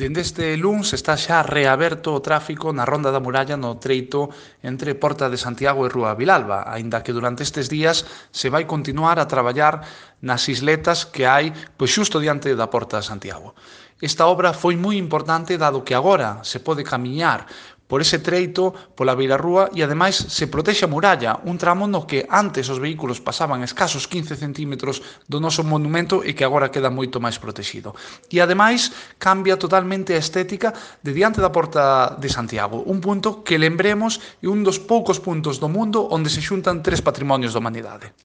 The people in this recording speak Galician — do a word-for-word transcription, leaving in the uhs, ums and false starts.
Dende este luns está xa reaberto o tráfico na Ronda da Muralla no treito entre Porta de Santiago e Rúa Vilalba, aínda que durante estes días se vai continuar a traballar nas isletas que hai pois xusto diante da Porta de Santiago. Esta obra foi moi importante dado que agora se pode camiñar por ese treito pola beirarrúa e ademais se protexe a muralla, un tramo no que antes os vehículos pasaban escasos quince centímetros do noso monumento e que agora queda moito máis protexido. E ademais cambia totalmente a estética de diante da Porta de Santiago, un punto que lembremos é un dos poucos puntos do mundo onde se xuntan tres patrimonios da humanidade.